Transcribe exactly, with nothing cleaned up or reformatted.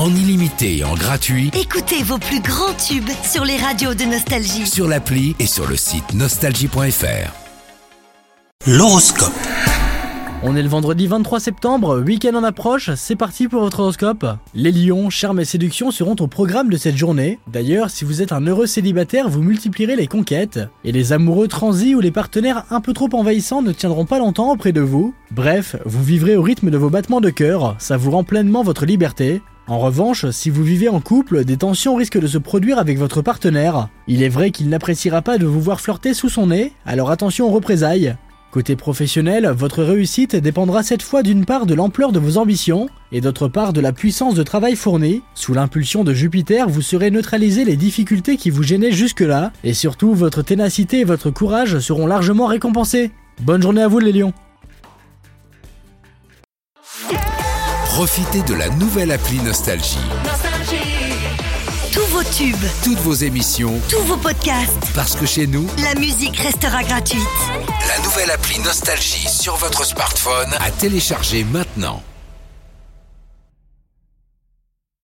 en illimité et en gratuit Écoutez vos plus grands tubes sur les radios de Nostalgie. sur l'appli et sur le site nostalgie point f r. L'horoscope. On est le vendredi vingt-trois septembre, week-end en approche, c'est parti pour votre horoscope. Les lions, charme et séduction seront au programme de cette journée. D'ailleurs, si vous êtes un heureux célibataire, vous multiplierez les conquêtes. Et les amoureux transis ou les partenaires un peu trop envahissants ne tiendront pas longtemps auprès de vous. Bref, vous vivrez au rythme de vos battements de cœur, savourant pleinement votre liberté. En revanche, si vous vivez en couple, des tensions risquent de se produire avec votre partenaire. Il est vrai qu'il n'appréciera pas de vous voir flirter sous son nez, alors attention aux représailles. Côté professionnel, votre réussite dépendra cette fois d'une part de l'ampleur de vos ambitions et d'autre part de la puissance de travail fourni. Sous l'impulsion de Jupiter, vous saurez neutraliser les difficultés qui vous gênaient jusque-là et surtout votre ténacité et votre courage seront largement récompensés. Bonne journée à vous les lions. Profitez de la nouvelle appli Nostalgie. Tous vos tubes, Toutes vos émissions, tous vos podcasts, parce que chez nous, la musique restera gratuite. la nouvelle appli Nostalgie sur votre smartphone à télécharger maintenant.